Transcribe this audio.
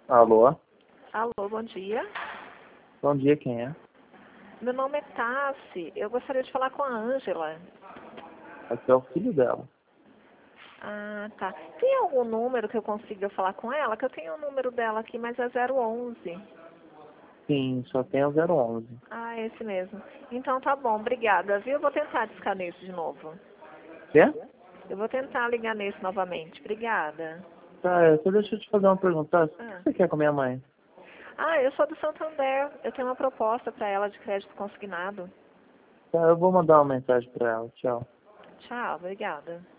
Alô? Alô, bom dia. Bom dia, quem é? Meu nome é Tassi. Eu gostaria de falar com a Ângela. Aqui é o filho dela. Ah, tá. Tem algum número que eu consiga falar com ela? Que eu tenho o número dela aqui, mas é 011. Sim, só tem o 011. Ah, é esse mesmo. Então tá bom, obrigada, viu? Eu vou tentar discar nesse de novo. Quê? Eu vou tentar ligar nesse novamente. Obrigada. Tá, só deixa eu te fazer uma pergunta. O que Ah, você quer com a minha mãe? eu sou do Santander. Eu tenho uma proposta para ela de crédito consignado. Tá, eu vou mandar uma mensagem pra ela. Tchau. Tchau, obrigada.